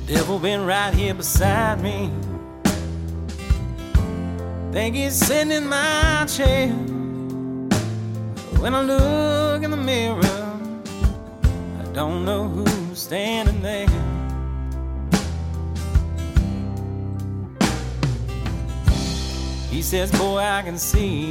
Devil been right here beside me. Think he's sitting in my chair. When I look in the mirror, I don't know who's standing there. He says, boy, I can see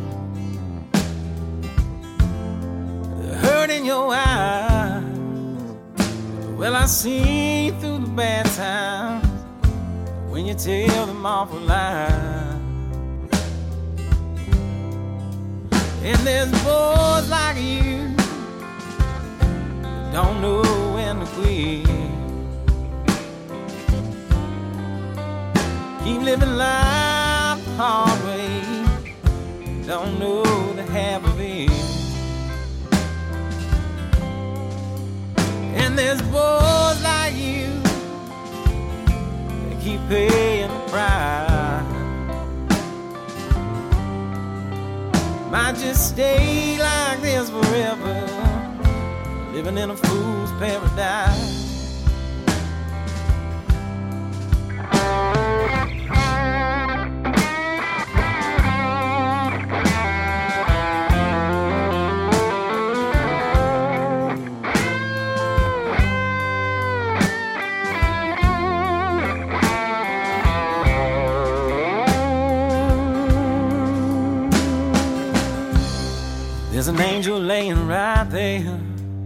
the hurt in your eyes. Well, I see through the bad times when you tell them awful lies. And there's boys like you that don't know when to quit. Keep living life the hard way, don't know the half of it. And there's boys like you that keep paying the price. Might just stay like this forever, living in a fool's paradise. There's an angel laying right there,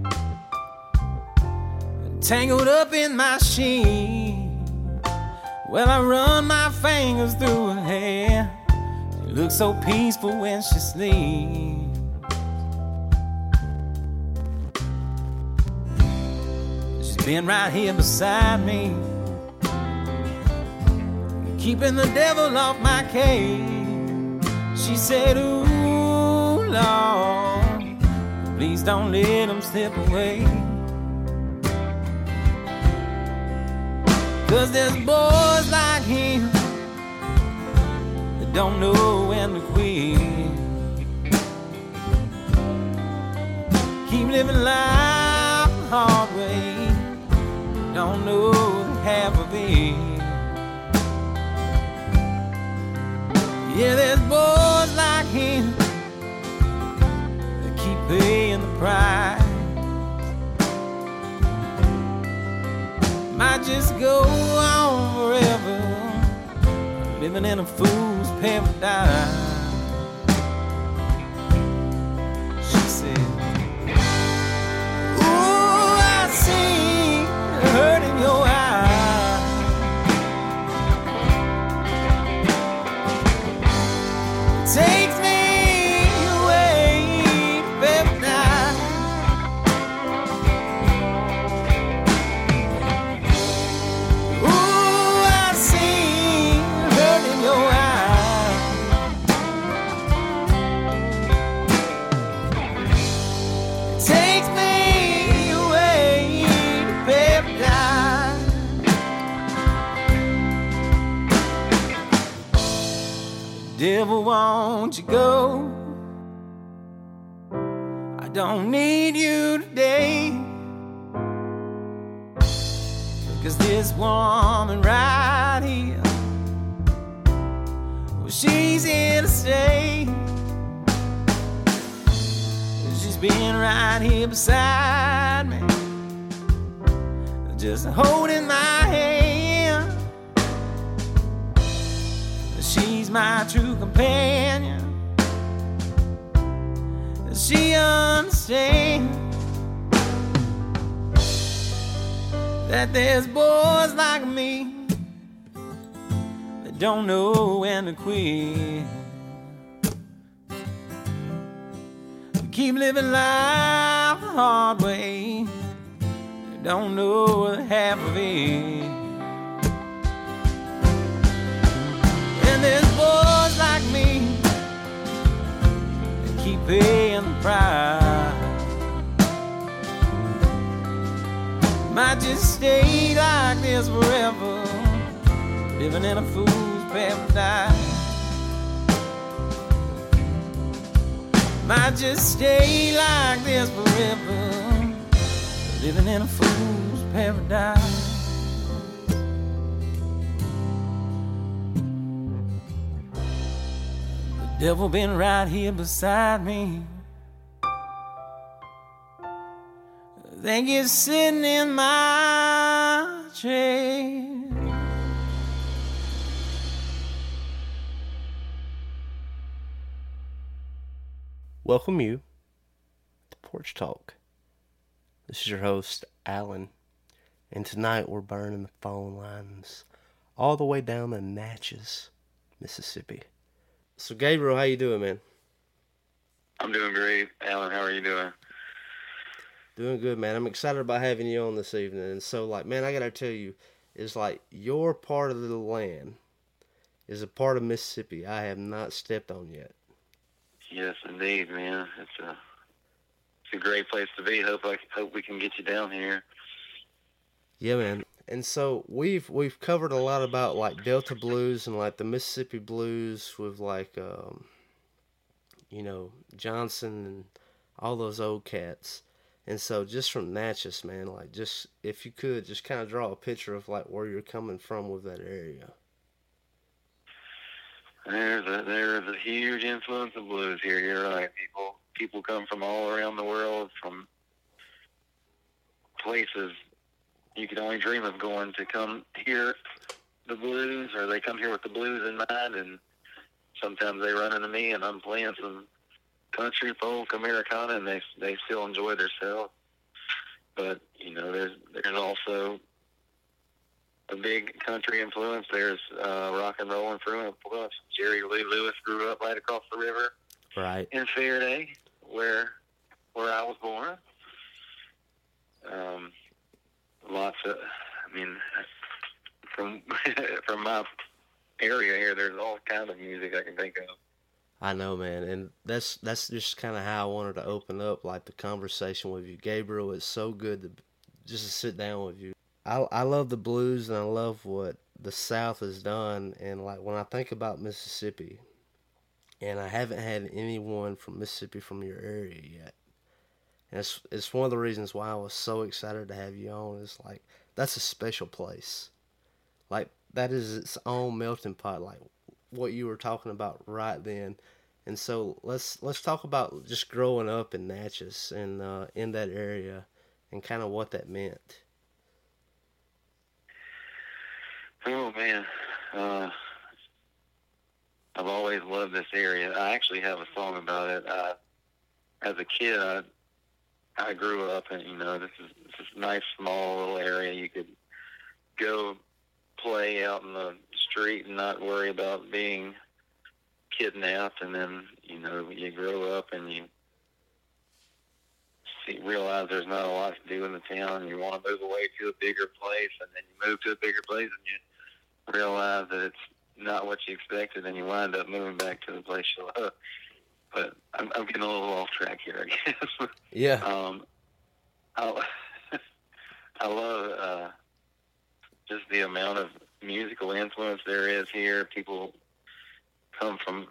tangled up in my sheet. Well, I run my fingers through her hair. She looks so peaceful when she sleeps. She's been right here beside me, keeping the devil off my cage. She said, ooh, Lord, please don't let him slip away. 'Cause there's boys like him that don't know when to quit. Keep living life the hard way, don't know the half of it. Yeah, there's boys like him that keep paying the price. Might just go on forever, living in a fool's paradise. She said, ooh, I see the hurt in your eyes. It takes me away to paradise. Devil, won't you go? I don't need you today. 'Cause this woman right here, well, she's here to stay. She's been right here beside me, just holding my hand. She's my true companion. She understands that there's boys like me that don't know when to quit. We keep living life the hard way, don't know the half of it. And there's boys like me that keep paying the price. Might just stay like this forever, living in a fool's paradise. Might just stay like this forever, living in a fool's paradise. Devil been right here beside me. Think he's sitting in my chair. Welcome you to Porch Talk. This is your host, Alan, and tonight we're burning the phone lines all the way down to Natchez, Mississippi. So, Gabriel, how you doing, man? I'm doing great. Alan, how are you doing? Doing good, man. I'm excited about having you on this evening. And so, man, I gotta tell you, it's like your part of the land is a part of Mississippi I have not stepped on yet. Yes, indeed, man. It's a great place to be. Hope we can get you down here. Yeah, man. And so we've covered a lot about like Delta blues and like the Mississippi blues with like Johnson and all those old cats. And so just from Natchez, man, like just if you could just kind of draw a picture of like where you're coming from with that area. There's a huge influence of blues here. You're right. People come from all around the world, from places you could only dream of going to come hear the blues, or they come here with the blues in mind, and sometimes they run into me and I'm playing some country, folk, Americana, and they still enjoy themselves. But, there's also a big country influence. There's rock and roll influence. Jerry Lee Lewis grew up right across the river, right in Faraday, where I was born. Lots of, from from my area here, there's all kinds of music I can think of. I know, man, and that's just kind of how I wanted to open up like the conversation with you, Gabriel. It's so good to sit down with you. I love the blues and I love what the South has done, and like when I think about Mississippi, and I haven't had anyone from Mississippi from your area yet, and it's one of the reasons why I was so excited to have you on. It's like that's a special place, like that is its own melting pot, like what you were talking about right then. And so let's talk about just growing up in Natchez and in that area and kind of what that meant. Oh man, I've always loved this area. I actually have a song about it. As a kid, I grew up in this nice small little area. You could go play out in the street and not worry about being kidnapped, and then you grow up and you realize there's not a lot to do in the town, and you want to move away to a bigger place, and then you move to a bigger place and you realize that it's not what you expected, and you wind up moving back to the place you love. But I'm getting a little off track here, I guess. Yeah. I love just the amount of musical influence there is here. People come from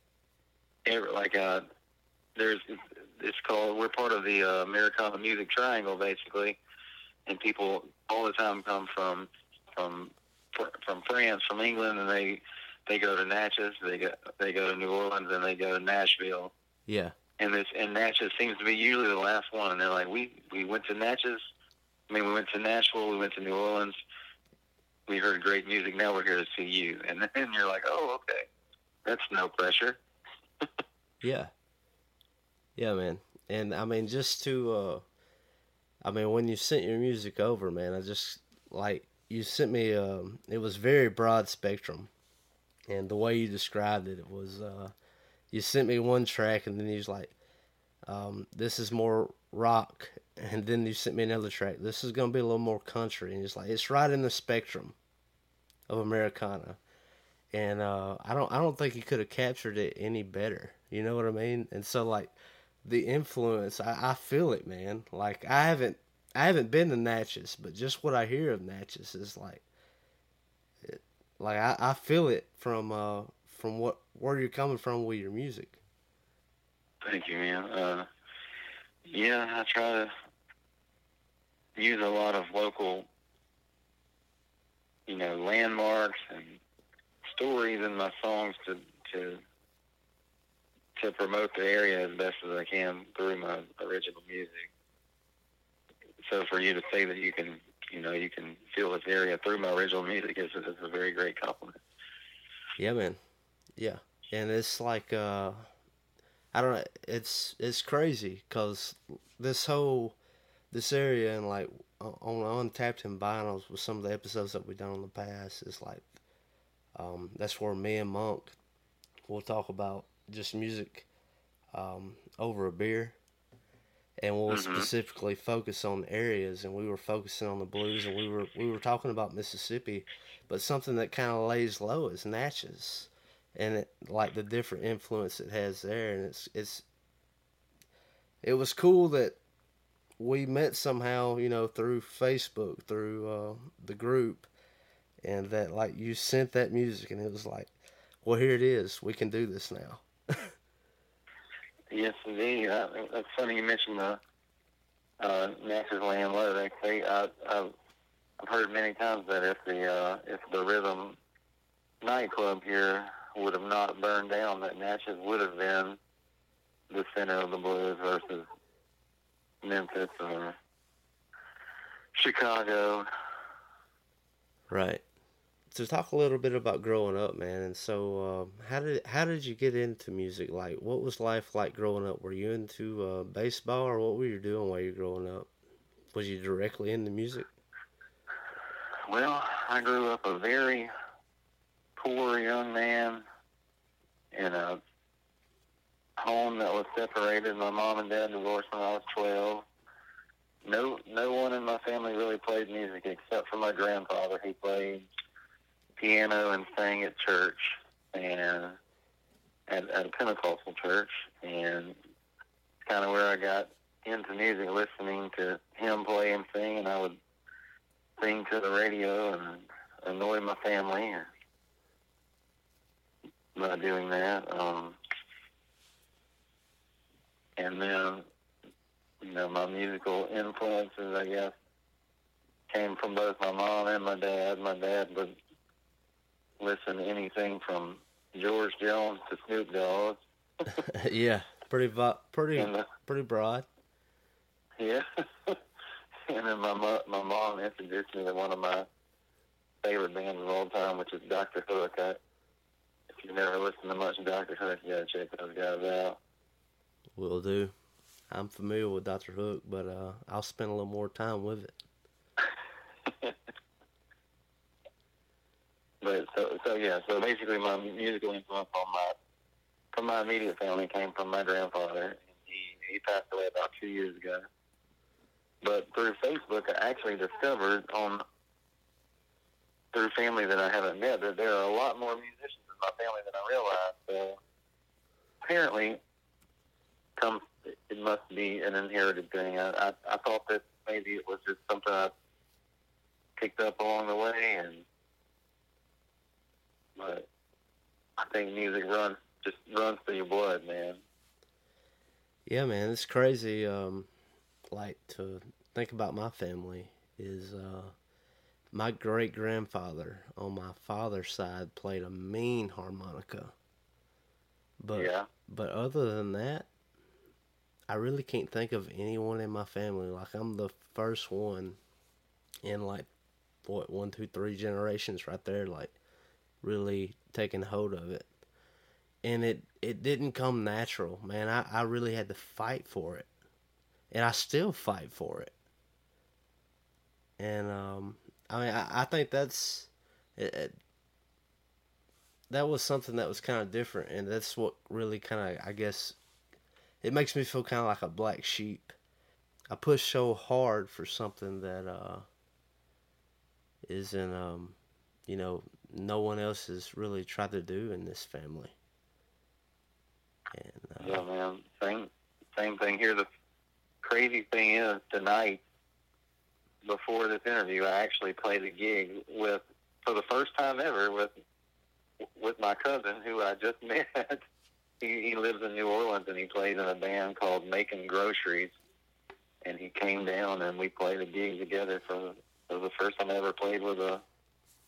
we're part of the Americana Music Triangle, basically, and people all the time come from France, from England, and they go to Natchez, they go to New Orleans, and they go to Nashville. Yeah. And Natchez seems to be usually the last one, and they're like, we went to Natchez. We went to Nashville, we went to New Orleans. We heard great music. Now we're here to see you. And then you're like, oh, okay. That's no pressure. Yeah. Yeah, man. And just to, when you sent your music over, man, I just, you sent me, it was very broad spectrum. And the way you described it, it was, you sent me one track and then you was like, this is more rock. And then you sent me another track. This is going to be a little more country. And it's like, it's right in the spectrum of Americana. And I don't think he could have captured it any better. You know what I mean? And so the influence, I feel it, man. Like I haven't been to Natchez, but just what I hear of Natchez is I feel it from where you're coming from with your music. Thank you, man. Yeah, I try to use a lot of local, landmarks and stories in my songs to to promote the area as best as I can through my original music. So for you to say that you can feel this area through my original music is a very great compliment. Yeah, man. Yeah, and it's like I don't know. It's crazy because this area and like on Untapped and Vinyls with some of the episodes that we've done in the past is like that's where me and Monk will talk about just music over a beer, and we'll specifically focus on areas. And we were focusing on the blues, and we were talking about Mississippi, but something that kind of lays low is Natchez, and like the different influence it has there. And it was cool that we met somehow, through Facebook, through the group, and that like you sent that music, and it was like, well, here it is. We can do this now. Yes, indeed. It's funny you mentioned the Natchez Laying Low. I've heard many times that if the Rhythm nightclub here would have not burned down, that Natchez would have been the center of the blues versus Memphis or Chicago. Right. So talk a little bit about growing up, man. And so, how did you get into music? Like, what was life like growing up? Were you into baseball, or what were you doing while you were growing up? Was you directly into music? Well, I grew up a very poor young man in a home that was separated. My mom and dad divorced when I was 12. No one in my family really played music except for my grandfather. He played piano and sang at church and at a Pentecostal church, and it's kind of where I got into music, listening to him play and sing, and I would sing to the radio and annoy my family by doing that. And then, my musical influences, I guess, came from both my mom and my dad. My dad would listen to anything from George Jones to Snoop Dogg. Yeah, pretty broad. Yeah. And then my mom introduced me to one of my favorite bands of all time, which is Dr. Hook. If you've never listened to much of Dr. Hook, you gotta check those guys out. Will do. I'm familiar with Dr. Hook, but I'll spend a little more time with it. But so basically my musical influence from my immediate family came from my grandfather. He passed away about 2 years ago. But through Facebook, I actually discovered through family that I haven't met that there are a lot more musicians in my family than I realized. So apparently, it must be an inherited thing. I thought that maybe it was just something I picked up along the way, but I think music runs through your blood, man. Yeah, man, it's crazy. Like to think about my family is my great grandfather on my father's side played a mean harmonica. But other than that, I really can't think of anyone in my family. Like, I'm the first one in, like, 1, 2, 3 generations right there, like, really taking hold of it. And it didn't come natural, man. I really had to fight for it. And I still fight for it. And, I think that's... that was something that was kind of different. And that's what really kind of, I guess... It makes me feel kind of like a black sheep. I push so hard for something that isn't, no one else has really tried to do in this family. And, yeah, man. Same thing here. The crazy thing is, tonight, before this interview, I actually played a gig for the first time ever, with my cousin, who I just met. He lives in New Orleans, and he plays in a band called Making Groceries. And he came down, and we played a gig together for the first time I ever played with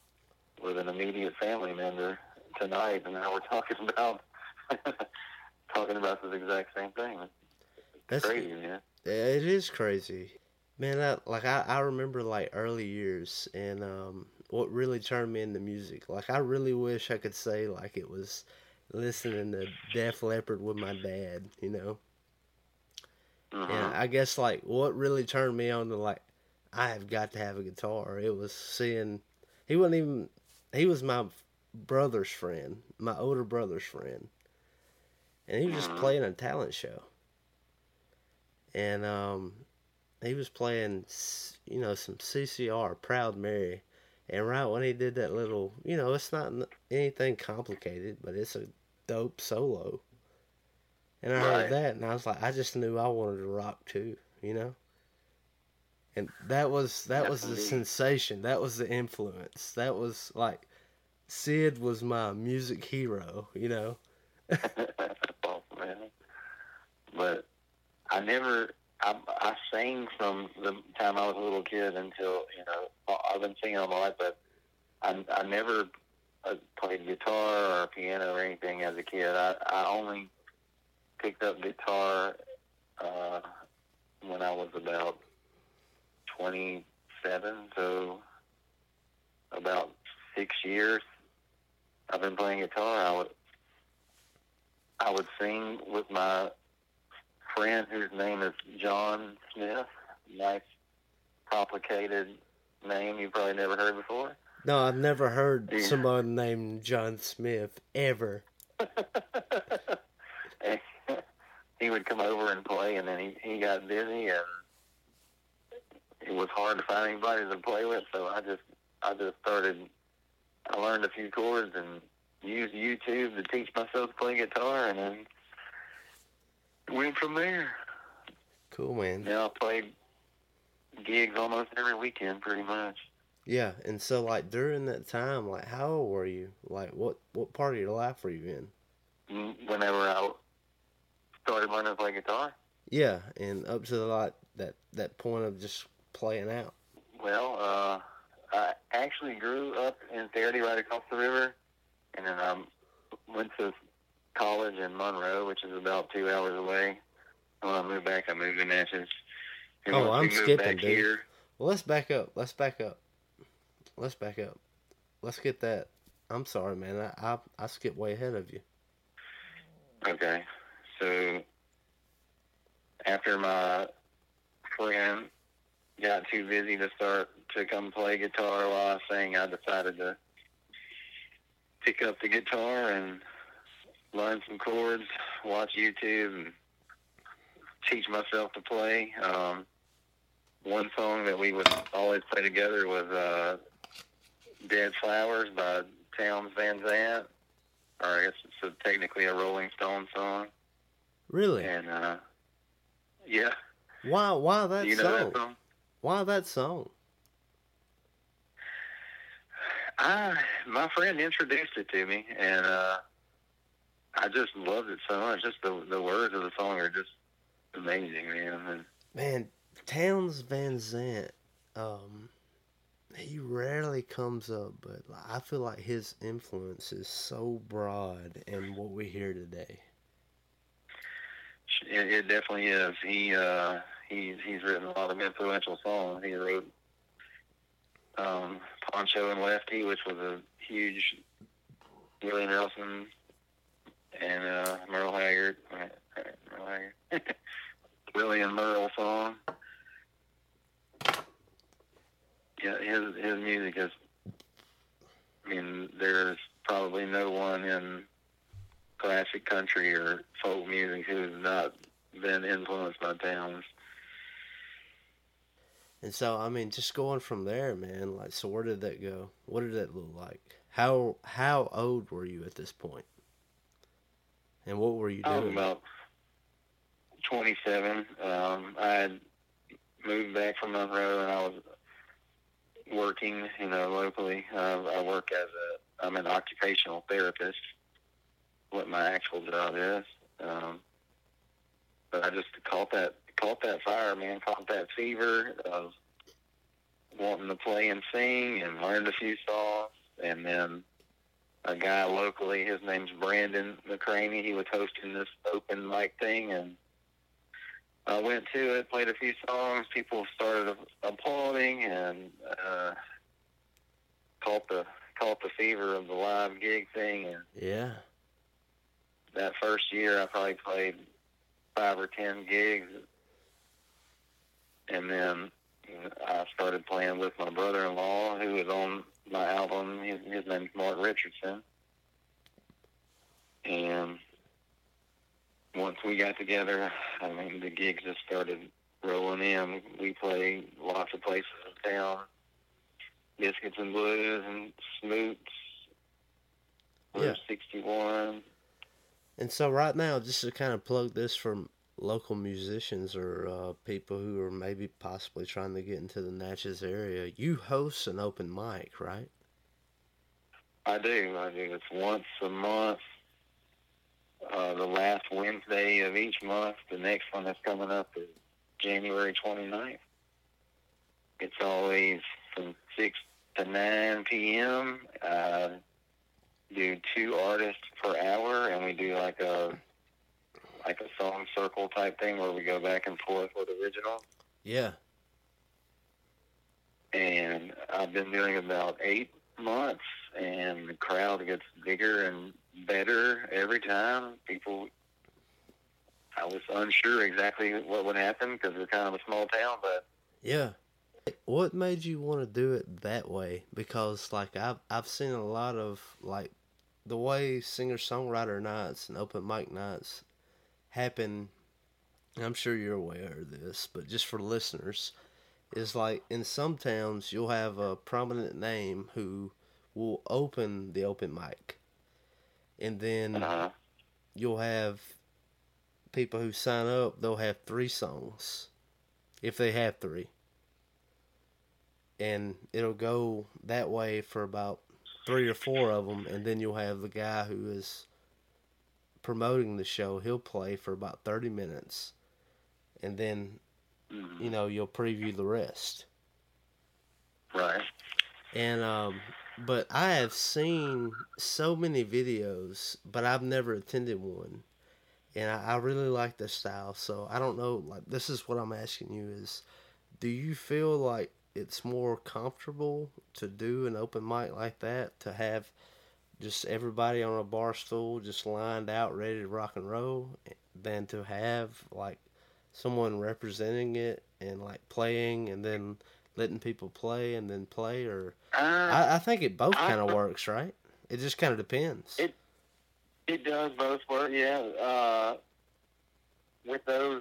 an immediate family member tonight. And now we're talking talking about the exact same thing. It's That's crazy, man. It is crazy, man. I remember like early years, and what really turned me into music. Like I really wish I could say like it was listening to Def Leppard with my dad, you know. And Mm-hmm. I guess like what really turned me on to like I have got to have a guitar. It was seeing he wasn't even he was my brother's friend, my older brother's friend, and he was just Mm-hmm. playing a talent show, and he was playing some CCR, Proud Mary, and right when he did that little, it's not anything complicated, but it's a dope solo. And I heard Right. that, and I was like, I just knew I wanted to rock too, you know. And that was Yes, the indeed. sensation. That was the influence. That was like Sid was my music hero, you know. Oh, man. But I sang from the time I was a little kid until, I've been singing all my life, but I never played guitar or piano or anything as a kid. I only picked up guitar uh, when I was about 27, so about 6 years I've been playing guitar. I would sing with my friend whose name is John Smith. Nice, complicated name you probably never heard before. No, I've never heard Yeah. somebody named John Smith ever. And he would come over and play, and then he got busy, and it was hard to find anybody to play with, so I just started. I learned a few chords and used YouTube to teach myself to play guitar, and then went from there. Cool, man. Now I play gigs almost every weekend, pretty much. Yeah, and so like during that time, like how old were you? Like what part of your life were you in? Whenever I started learning to play guitar, Yeah, and up to like that point of just playing out. well, I actually grew up in Therapy right across the river, and then I went to college in Monroe, which is about 2 hours away. When I moved back, I moved to Natchez. And Oh, once I'm we moved skipping, back dude. here, Well, let's back up. Let's back up. Let's back up. Let's get that. I'm sorry, man. I skipped way ahead of you. okay, so after my friend got too busy to come play guitar while I sang, I decided to pick up the guitar and learn some chords, watch YouTube, and teach myself to play. One song that we would always play together was Dead Flowers by Townes Van Zandt, or I guess it's technically a Rolling Stone song. Really? And, yeah. Why that Do you know song? that song? Why that song? My friend introduced it to me, and I just loved it so much. Just the words of the song are just amazing, man. And Man, Townes Van Zandt, he rarely comes up, but I feel like his influence is so broad in what we hear today. it definitely is. He's written a lot of influential songs. He wrote Poncho and Lefty, which was a huge Willie Nelson and Merle Haggard. Willie and Merle song. Yeah, his music is. I mean, there's probably no one in classic country or folk music who's not been influenced by Townes. And so, I mean, just going from there, man, like, so where did that go? What did that look like? How old were you at this point? And what were you I was doing? about 27. I had moved back from Monroe, and I was working, locally. I work I'm an occupational therapist, what my actual job is. But I just caught that fire, man, caught that fever of wanting to play and sing, and learned a few songs, and then a guy locally. His name's Brandon McCraney. He was hosting this open mic thing, and I went to it, played a few songs. People started applauding, and caught the fever of the live gig thing. And Yeah. that first year, I probably played 5 or 10 gigs, and then I started playing with my brother-in-law, who was on my album. His name's Mark Richardson. And once we got together, I mean, the gigs just started rolling in. We played lots of places in town. Biscuits and Blues and Smoots. Yeah. 61. And so right now, just to kind of plug this for local musicians or people who are maybe possibly trying to get into the Natchez area, you host an open mic, right? I do. It's once a month. The last Wednesday of each month. The next one that's coming up is January 29th. It's always from 6 to 9 p.m. Do 2 artists per hour, and we do like a song circle type thing where we go back and forth with original. Yeah. And I've been doing about 8 months, and the crowd gets bigger and better every time. I was unsure exactly what would happen because we're kind of a small town, but Yeah. What made you want to do it that way? Because like I've seen a lot of like the way singer-songwriter nights and open mic nights happen. I'm sure you're aware of this, but just for listeners, is like in some towns you'll have a prominent name who will open the open mic, and then you'll have people who sign up. They'll have 3 songs, if they have 3. And it'll go that way for about 3 or 4 of them, and then you'll have the guy who is promoting the show. He'll play for about 30 minutes, and then, you know, you'll preview the rest. right. And, but I have seen so many videos, but I've never attended one, and I really like the style, so I don't know, like, this is what I'm asking you is, do you feel like it's more comfortable to do an open mic like that, to have just everybody on a bar stool just lined out ready to rock and roll, than to have like someone representing it and like playing and then letting people play and then play? Or I think it both kind of works, right? It just kind of depends. It does both work, yeah. With those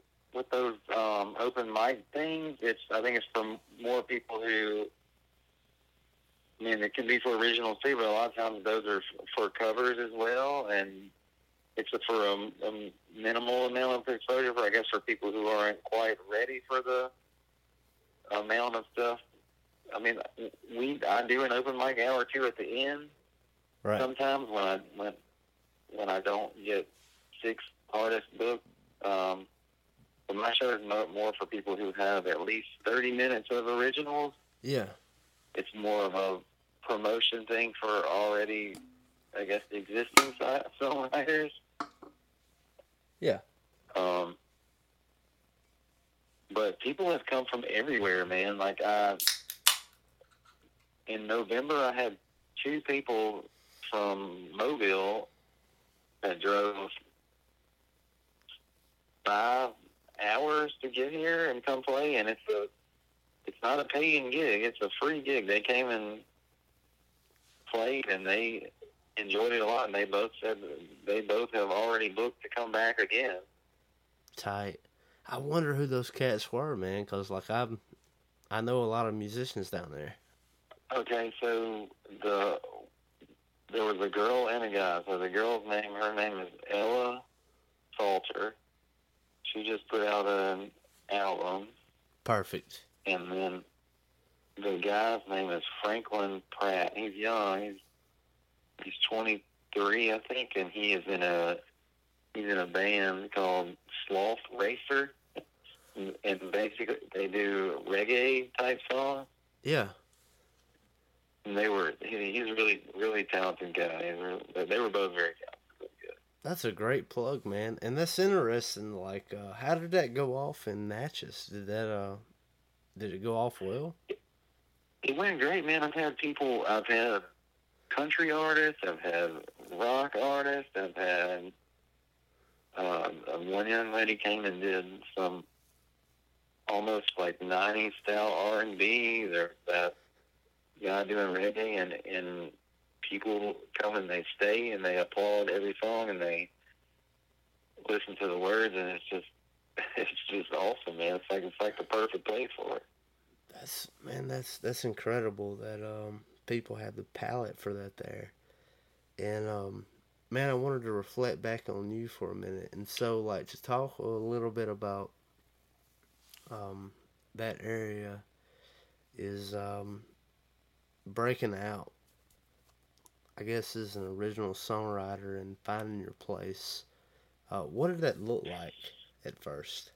open mic things, I think it's for more people who, I mean, it can be for originals too, but a lot of times those are for covers as well, and it's for a minimal amount of exposure for, I guess, for people who aren't quite ready for the amount of stuff. I mean, I do an open mic hour or 2 at the end. Right. Sometimes when I don't get 6 artists booked. But my show is more for people who have at least 30 minutes of originals. Yeah. It's more of a promotion thing for already, I guess, existing songwriters. Yeah. But people have come from everywhere, man. Like, in November, I had 2 people from Mobile that drove 5 hours to get here and come play, and it's not a paying gig, it's a free gig. They came and played, and they enjoyed it a lot, and they both said they both have already booked to come back again. Tight. I wonder who those cats were, man, because like I know a lot of musicians down there. Okay, so there was a girl and a guy. So the girl's name, her name is Ella Salter. She just put out an album. Perfect. And then the guy's name is Franklin Pratt. He's young. He's 23, I think, and he's in a band called Sloth Racer. And basically they do reggae type songs. Yeah. And he's a really, really talented guy. They were both very talented. That's a great plug, man. And that's interesting. Like, how did that go off in Natchez? Did it go off well? It went great, man. I've had country artists, I've had rock artists, I've had one young lady came and did some almost like 90s style R&B. There's that guy doing reggae, and people come and they stay and they applaud every song and they listen to the words, and it's just awesome, man. It's like the perfect place for it. That's incredible that people have the palate for that there. And man, I wanted to reflect back on you for a minute, and so like to talk a little bit about that area is breaking out, I guess, as an original songwriter and finding your place. What did that look like at first?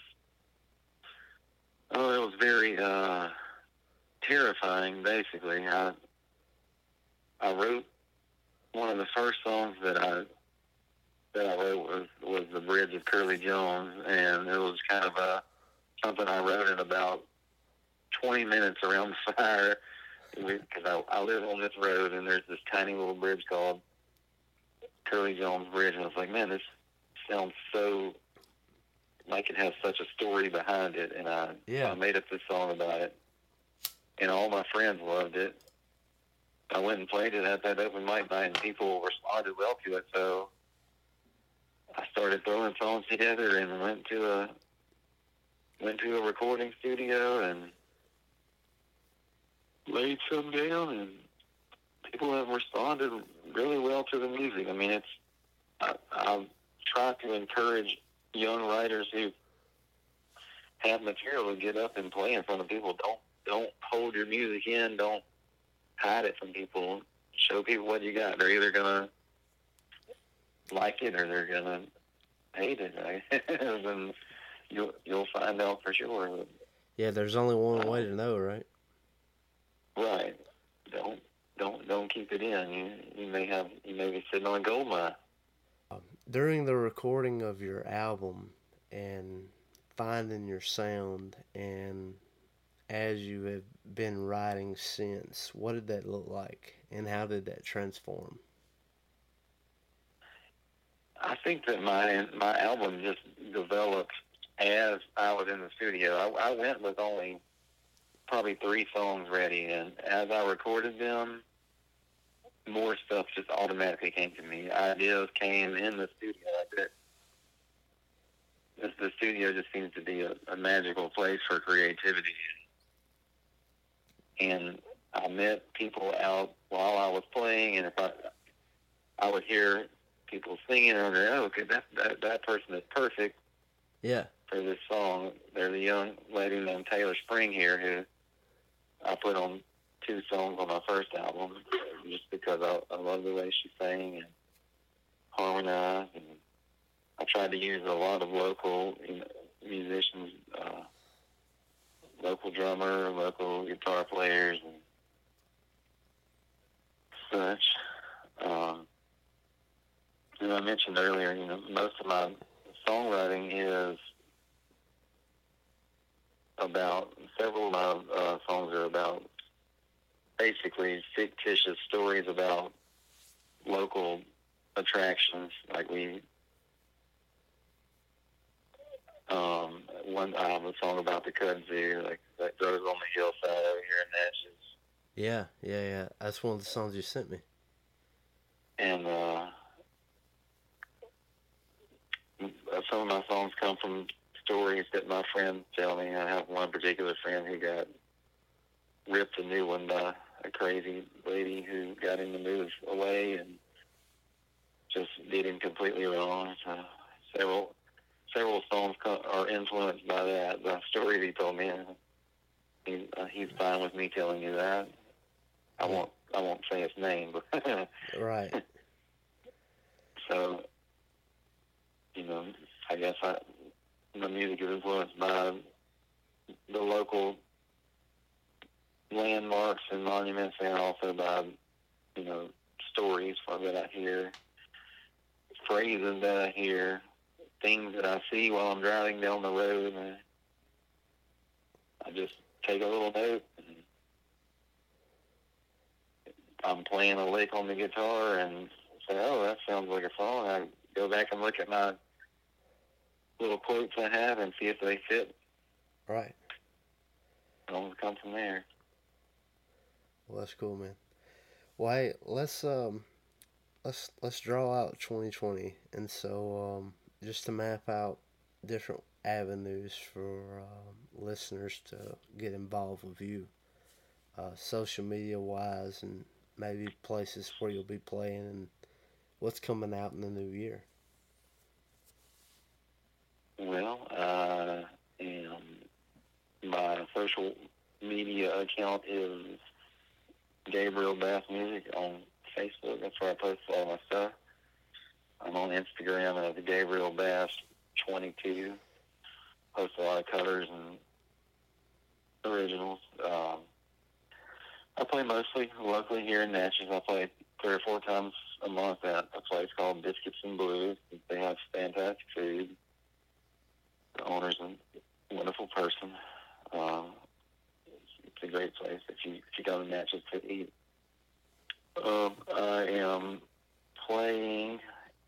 Oh, it was very terrifying, basically. I wrote one of the first songs that I wrote was The Bridge of Curly Jones, and it was kind of something I wrote in about 20 minutes around the fire, because I live on this road, and there's this tiny little bridge called Curly Jones Bridge, and I was like, man, this sounds so like it has such a story behind it, and I made up this song about it, and all my friends loved it. I went and played it at that open mic night, and people responded well to it, so I started throwing songs together and went to a recording studio and laid some down, and people have responded really well to the music. I mean, I try to encourage young writers who have material to get up and play in front of people. Don't hold your music in. Don't hide it from people. Show people what you got. They're either gonna like it or they're gonna hate it. Right? And you'll find out for sure. Yeah, there's only one way to know, right? Right. Don't keep it in. You may be sitting on a gold mine. During the recording of your album and finding your sound, and as you have been writing since, what did that look like, and how did that transform? I think that my album just developed as I was in the studio. I went with only probably 3 songs ready, and as I recorded them, more stuff just automatically came to me. Ideas came in the studio. The studio just seems to be a magical place for creativity. And I met people out while I was playing, and if I would hear people singing, and I'd go, oh, okay, that person is perfect. Yeah. For this song. There's a young lady named Taylor Spring here who I put on 2 songs on my first album just because I love the way she sang and harmonized, and I tried to use a lot of local musicians, local drummer, local guitar players, and such. And I mentioned earlier, most of my songwriting is about, several of my songs are about basically fictitious stories about local attractions. Like I have a song about the kudzu, like that grows on the hillside over here in Natchez. Yeah. That's one of the songs you sent me. And some of my songs come from stories that my friends tell me. I have one particular friend who got ripped a new one by a crazy lady who got him to move away and just did him completely wrong. So several songs are influenced by that. The story he told me, he's fine with me telling you that. I won't say his name, but right. So, I guess my music is influenced by the local landmarks and monuments, and also by, stories that I hear, phrases that I hear, things that I see while I'm driving down the road. And I just take a little note, and I'm playing a lick on the guitar and say, oh, that sounds like a song. I go back and look at my little quotes I have and see if they fit. Right. I'll come from there. Well, that's cool, man. Well, hey, let's draw out 2020, and so just to map out different avenues for listeners to get involved with you, social media wise, and maybe places where you'll be playing, and what's coming out in the new year. Well, my social media account is Gabriel Bass Music on Facebook. That's where I post all my stuff. I'm on Instagram as Gabriel Bass 22. Post a lot of covers and originals. I play mostly locally here in Natchez. I play 3 or 4 times a month at a place called Biscuits and Blues. They have fantastic food. The owner's a wonderful person. It's a great place if you go to Natchez to eat. I am playing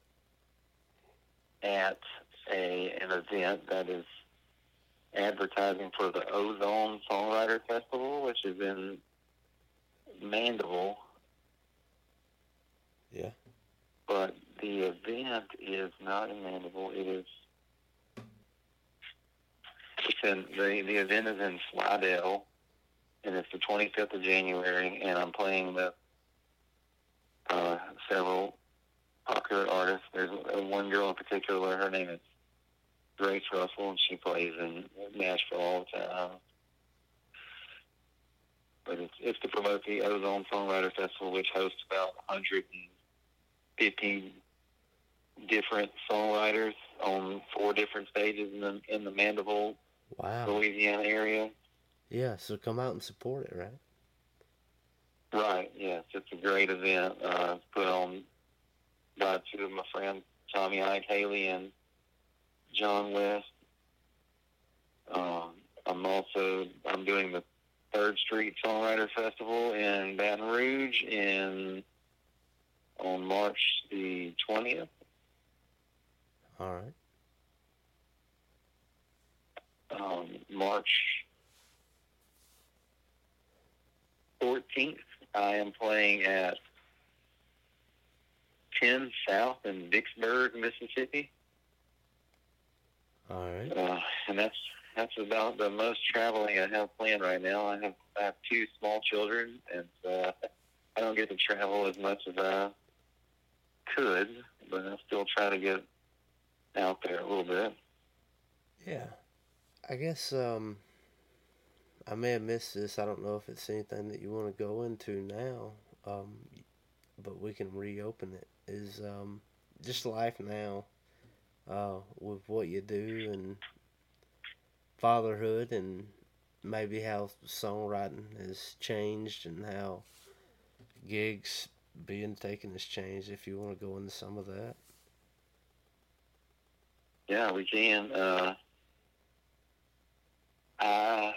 at an event that is advertising for the Ozone Songwriter Festival, which is in Mandeville. Yeah. But the event is not in Mandeville. The event is in Slidell, and it's the 25th of January, and I'm playing with several popular artists. There's one girl in particular, her name is Grace Russell, and she plays in Nashville all the time. But it's to promote the Ozone Songwriter Festival, which hosts about 150 different songwriters on 4 different stages in the Mandeville, wow, Louisiana area. Yeah, so come out and support it, right? Right, yes. It's a great event. Put on by 2 of my friends, Tommy Ike Haley and John West. I'm doing the 3rd Street Songwriter Festival in Baton Rouge on March the 20th. All right. March 14th, I am playing at 10 South in Vicksburg, Mississippi. All right. And that's about the most traveling I have planned right now. I have 2 small children, and I don't get to travel as much as I could, but I still try to get out there a little bit. Yeah. I guess I may have missed this. I don't know if it's anything that you want to go into now, but we can reopen it. Is just life now with what you do and fatherhood, and maybe how songwriting has changed and how gigs being taken has changed, if you want to go into some of that. Yeah, we can. I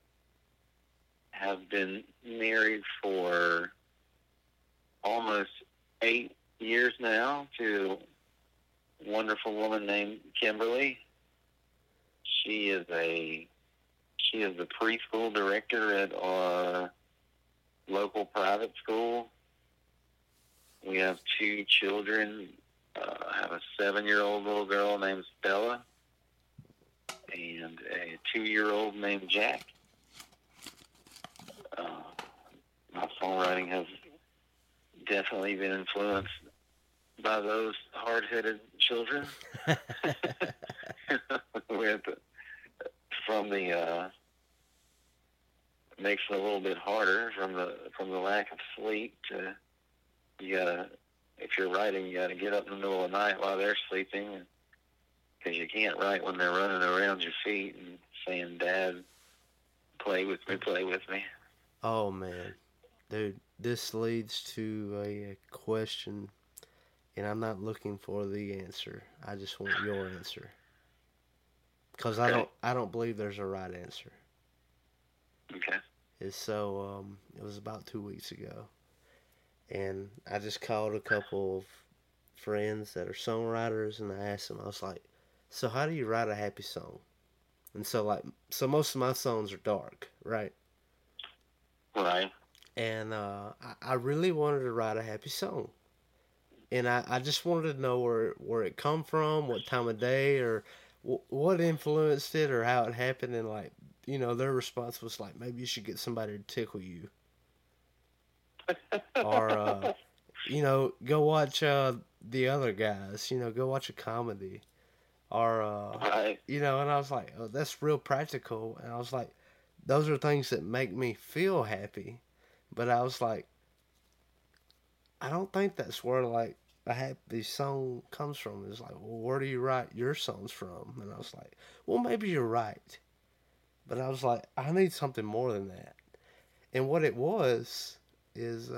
have been married for almost 8 years now to a wonderful woman named Kimberly. She is the preschool director at our local private school. We have 2 children. I have a 7-year-old little girl named Stella and a 2-year-old named Jack. My songwriting has definitely been influenced by those hard-headed children. Makes it a little bit harder from the lack of sleep. If you're writing, you gotta get up in the middle of the night while they're sleeping, because you can't write when they're running around your feet and saying, "Dad, play with me, play with me." Oh man, dude, this leads to a question, and I'm not looking for the answer. I just want your answer because I Okay. don't I don't believe there's a right answer. Okay. It's so it was about 2 weeks ago, and I just called a couple of friends that are songwriters, and I asked them. I was like, "So how do you write a happy song?" And so most of my songs are dark, right? Right. And I really wanted to write a happy song, and I just wanted to know where it come from, what time of day, or what influenced it, or how it happened. And like, their response was like, maybe you should get somebody to tickle you, or go watch the other guys. Go watch a comedy, or Right. And I was like, oh, that's real practical. And I was like, those are things that make me feel happy. But I was like, I don't think that's where like a happy song comes from. It's like, well, where do you write your songs from? And I was like, well, maybe you're right. But I was like, I need something more than that. And what it was is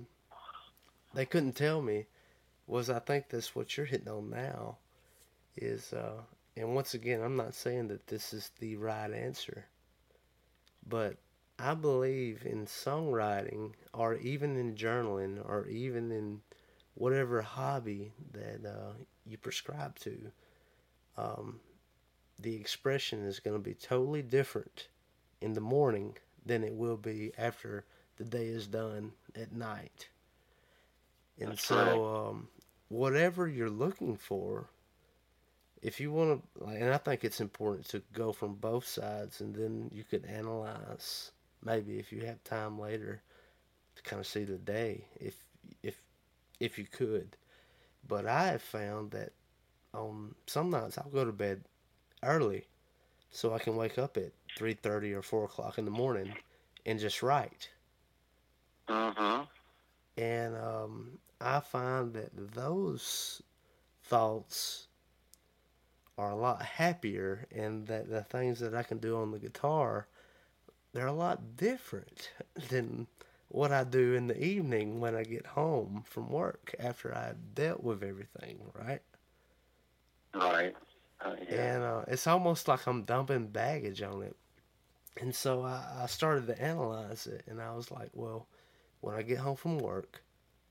they couldn't tell me was I think that's what you're hitting on now is and once again I'm not saying that this is the right answer, but I believe in songwriting or even in journaling or even in whatever hobby that you prescribe to, um, the expression is going to be totally different in the morning than it will be after the day is done at night. And That's correct. so, whatever you're looking for, if you want to, like, and I think it's important to go from both sides, and then you could analyze maybe if you have time later to kind of see the day, if if you could. But I have found that on some nights I'll go to bed early so I can wake up at 3:30 or 4 o'clock in the morning and just write. Mm-hmm. And I find that those thoughts are a lot happier, and that the things that I can do on the guitar, they're a lot different than what I do in the evening when I get home from work after I've dealt with everything, right? Right. Yeah. And it's almost like I'm dumping baggage on it. And so I started to analyze it, and I was like, well, when I get home from work,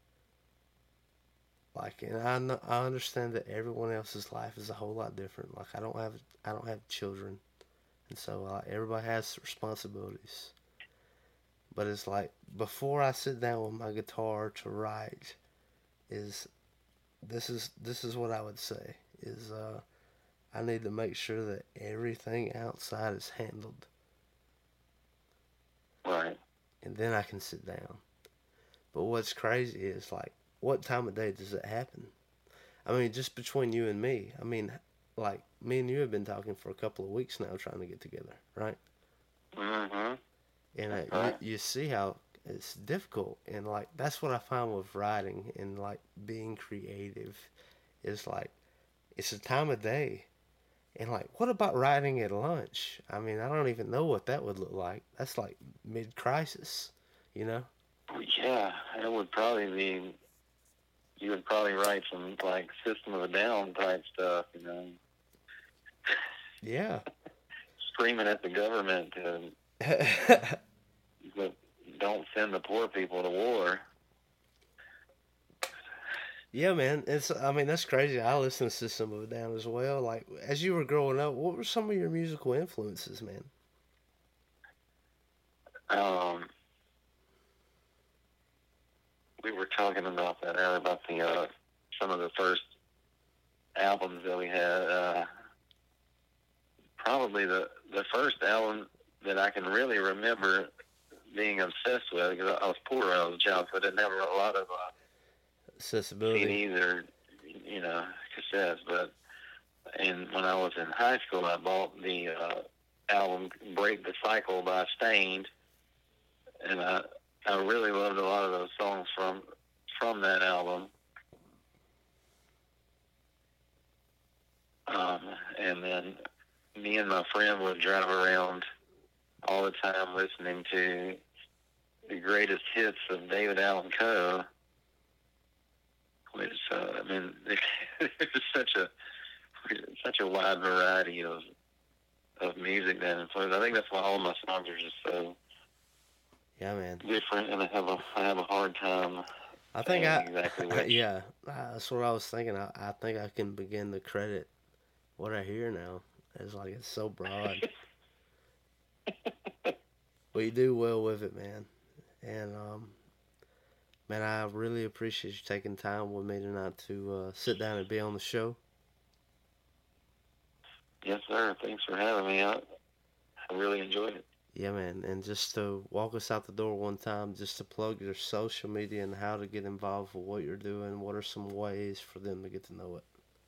like, and I understand that everyone else's life is a whole lot different. Like, I don't have children, and so everybody has responsibilities. But it's like before I sit down with my guitar to write, is this is what I would say is I need to make sure that everything outside is handled, Right. and then I can sit down. But what's crazy is like, what time of day does it happen? I mean, just between you and me. I mean, like me and you have been talking for a couple of weeks now, trying to get together, right? Mm-hmm. And you Right. you see how it's difficult, and like that's what I find with writing and like being creative is like it's a time of day. And like, what about writing at lunch? I mean, I don't even know what that would look like. That's like mid crisis, you know? Yeah, it would probably be. You would probably write some like System of a Down type stuff, Yeah. screaming at the government to but don't send the poor people to war. Yeah, man. I mean, that's crazy. I listen to System of a Down as well. Like, as you were growing up, what were some of your musical influences, man? Um, we were talking about that earlier about the some of the first albums that we had. Probably the first album that I can really remember being obsessed with, because I was poor when I was a child, so I didn't have a lot of Accessibility. CDs or cassettes. But when I was in high school, I bought the album "Break the Cycle" by Stained, and I really loved a lot of those songs from that album. And then me and my friend would drive around all the time listening to the greatest hits of David Allan Coe, which I mean, there's such a wide variety of music that influences. I think that's why all of my songs are just so different, and I have a hard time. I think exactly which. Yeah, that's what I was thinking. I think I can begin to credit what I hear now. It's like it's so broad. But you do well with it, man. And man, I really appreciate you taking time with me tonight to sit down and be on the show. Yes, sir. Thanks for having me. I really enjoyed it. Yeah, man. And just to walk us out the door one time, just to plug your social media and how to get involved with what you're doing. What are some ways for them to get to know it?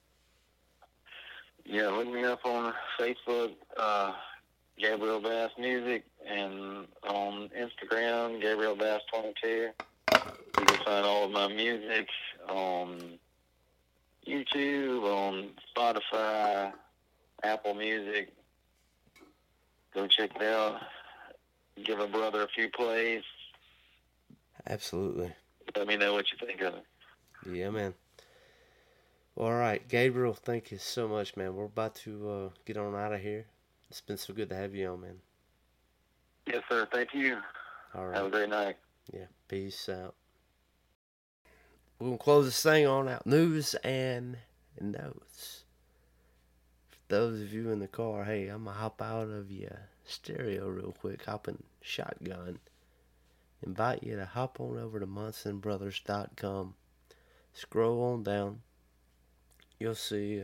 Yeah, look me up on Facebook, Gabriel Bass Music, and on Instagram, Gabriel Bass 22. You can find all of my music on YouTube, on Spotify, Apple Music. Go check it out. Give a brother a few plays. Absolutely. Let me know what you think of it. Yeah, man. Well, all right, Gabriel, thank you so much, man. We're about to get on out of here. It's been so good to have you on, man. Yes, sir. Thank you. All right. Have a great night. Yeah, peace out. We're going to close this thing on out. News and notes. For those of you in the car, hey, I'm going to hop out of your stereo real quick, hopping shotgun. Invite you to hop on over to MunsonBrothers.com. Scroll on down. You'll see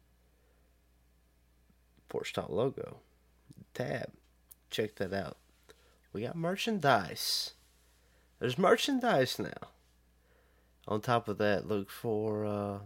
Porch Talk logo. Tab. Check that out. We got merchandise. There's merchandise now. On top of that, look for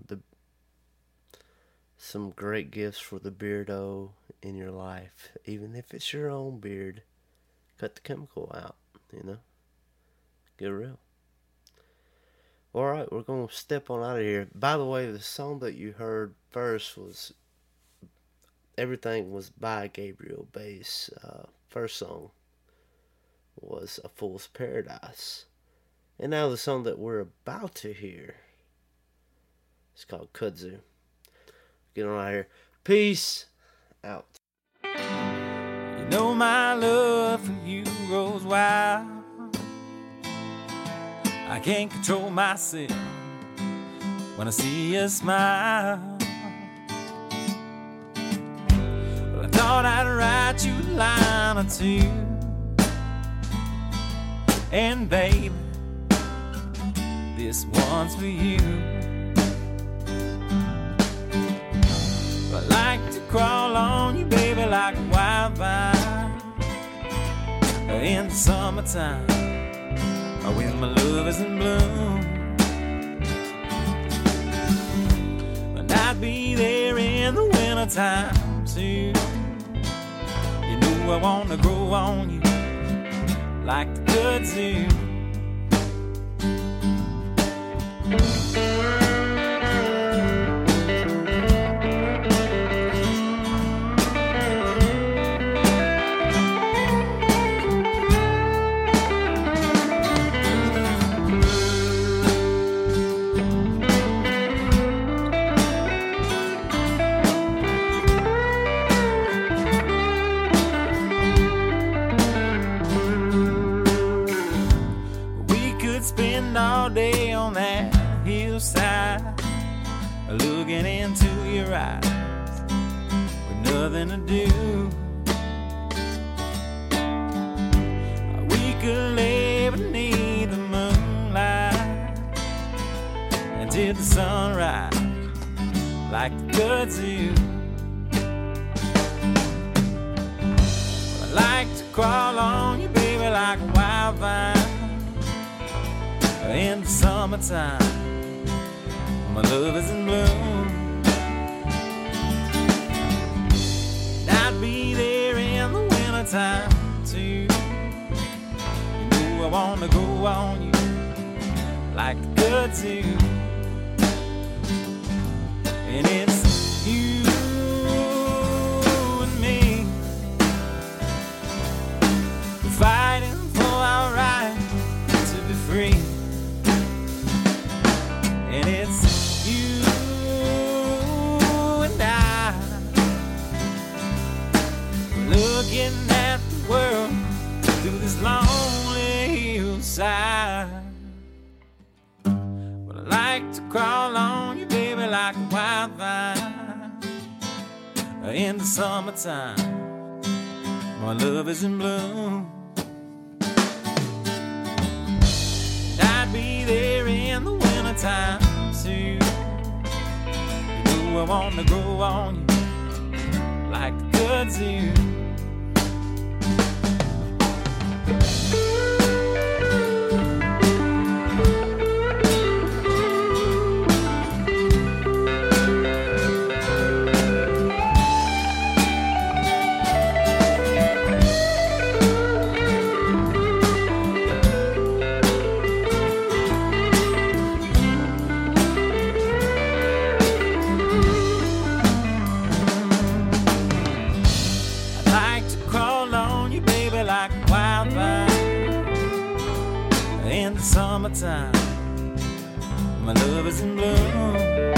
some great gifts for the beardo in your life. Even if it's your own beard, cut the chemical out, you know. Get real. Alright, we're going to step on out of here. By the way, the song that you heard first was Everything was by Gabriel Bass. First song was A Fool's Paradise. And now the song that we're about to hear is called Kudzu. Get on out of here. Peace out. You know my love for you grows wild. I can't control myself when I see you smile. Well, I thought I'd write you a line or two. And baby, this one's for you. I like to crawl on you, baby, like a wildfire in the summertime, when my love is in bloom. And I'd be there in the wintertime too. You know I want to grow on you like the kudzu. All day on that hillside, looking into your eyes with nothing to do. We could lay beneath the moonlight until the sunrise, like the kudzu. I like to crawl on you, baby, like a wildfire in the summertime, my love is in bloom. And I'd be there in the wintertime too. You know I want to grow on you like the kudzu. And it's you and me fighting for our rights. getting at the world through this lonely hillside. But I like to crawl on you, baby, like a wildfire. In the summertime, my love is in bloom. I'd be there in the wintertime too. You know I want to grow on you like the kudzu. Summertime, my love is in bloom.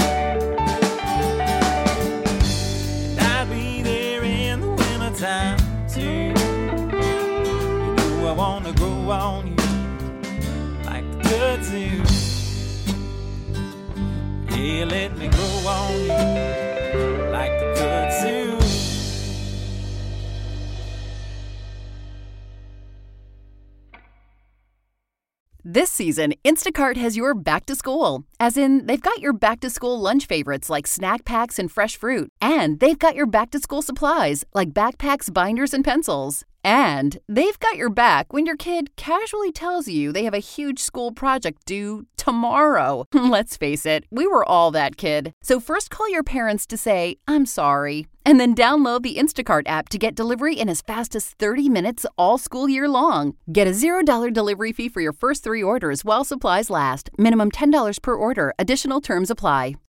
And I'll be there in the wintertime too. You know I wanna grow on you like the kudzu. Yeah, let me grow on you like the kudzu. This season, Instacart has your back to school. As in, they've got your back to school lunch favorites like snack packs and fresh fruit. And they've got your back to school supplies like backpacks, binders, and pencils. And they've got your back when your kid casually tells you they have a huge school project due tomorrow. Let's face it, we were all that kid. So first call your parents to say, I'm sorry. And then download the Instacart app to get delivery in as fast as 30 minutes all school year long. Get a $0 delivery fee for your first 3 orders while supplies last. Minimum $10 per order. Additional terms apply.